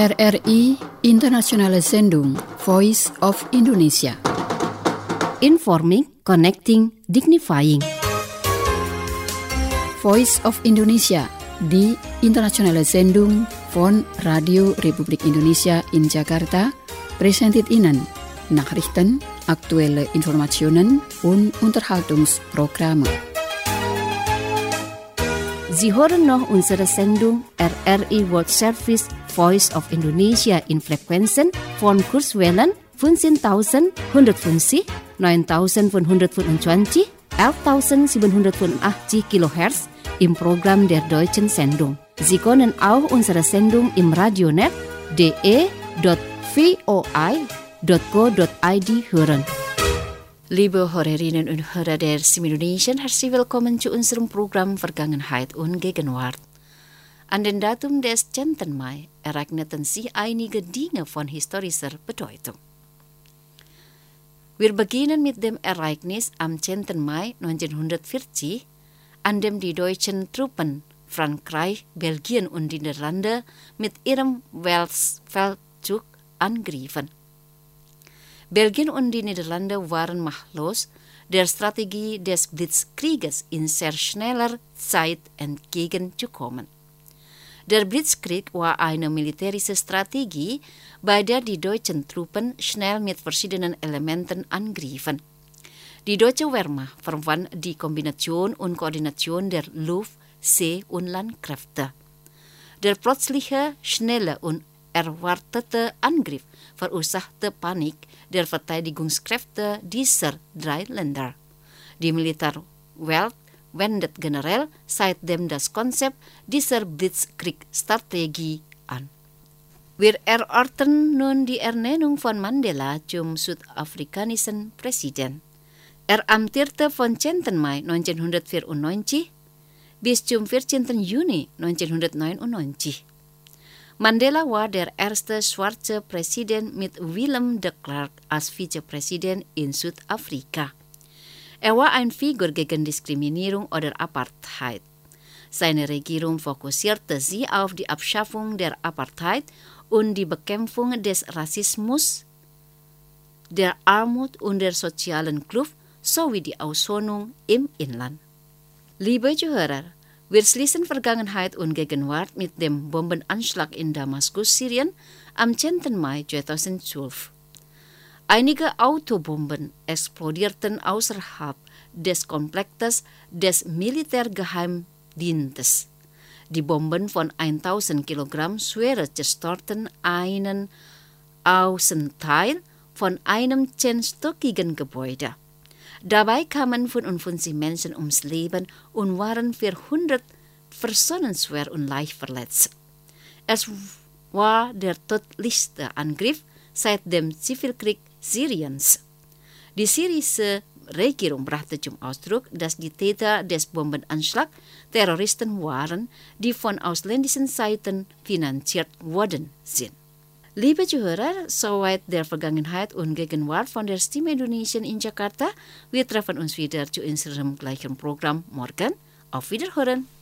RRI Internationale Sendung Voice of Indonesia. Informing, connecting, dignifying. Voice of Indonesia di Internationale Sendung von Radio Republik Indonesia in Jakarta presented Ihnen Nachrichten, aktuelle Informationen und Unterhaltungsprogramme. Sie hören noch unsere Sendung RRI World Service Voice of Indonesia in Frequenzen von Kurzwellen 15.150, 9.525, 11.785 kHz im Programm der Deutschen Sendung. Sie können auch unsere Sendung im Radionet de.voi.go.id hören. Liebe Hörerinnen und Hörer der Stimme Indonesien, herzlich willkommen zu unserem Programm Vergangenheit und Gegenwart. An den Datum des 10. Mai ereigneten sich einige Dinge von historischer Bedeutung. Wir beginnen mit dem Ereignis am 10. Mai 1940, an dem die deutschen Truppen Frankreich, Belgien und die Niederlande mit ihrem Weltfeldzug angriffen. Belgien und die Niederlande waren machtlos, der Strategie des Blitzkrieges in sehr schneller Zeit entgegenzukommen. Der Blitzkrieg war eine militärische Strategie, bei der die deutschen Truppen schnell mit verschiedenen Elementen angriffen. Die deutsche Wehrmacht verband die Kombination und Koordination der Luft-, See- und Landkräfte. Der plötzliche, schnelle und erwartete Angriff verursachte Panik der Verteidigungskräfte dieser drei Länder. Die Militärwelt wendet generell seitdem das Konzept dieser Blitzkriegstrategie an. Wir erörtern nun die Ernennung von Mandela zum südafrikanischen Präsident. Er amtierte von 10. Mai 1994 bis zum 14. Juni 1999. Mandela war der erste schwarze Präsident mit Willem de Klerk als Vizepräsident in Südafrika. Er war eine Figur gegen Diskriminierung oder Apartheid. Seine Regierung fokussierte sich auf die Abschaffung der Apartheid und die Bekämpfung des Rassismus, der Armut und der sozialen Kluft sowie die Aussonung im Inland. Liebe Zuhörer, wir schließen Vergangenheit und Gegenwart mit dem Bombenanschlag in Damaskus, Syrien am 10. Mai 2012. Einige Autobomben explodierten außerhalb des Komplexes des Militärgeheimdienstes. Die Bomben von 1000 Kilogramm Schwere zerstörten einen Außenteil von einem 10-stöckigen Gebäude. Dabei kamen 55 Menschen ums Leben und waren 400 Personen schwer und leicht verletzt. Es war der tödlichste Angriff seit dem Zivilkrieg Syriens. Die syrische Regierung brachte zum Ausdruck, dass die Täter des Bombenanschlags Terroristen waren, die von ausländischen Seiten finanziert worden sind. Liebe Zuhörer, soweit der Vergangenheit und Gegenwart von der Stimme Indonesien in Jakarta. Wir treffen uns wieder zu unserem gleichen Programm morgen. Auf Wiederhören!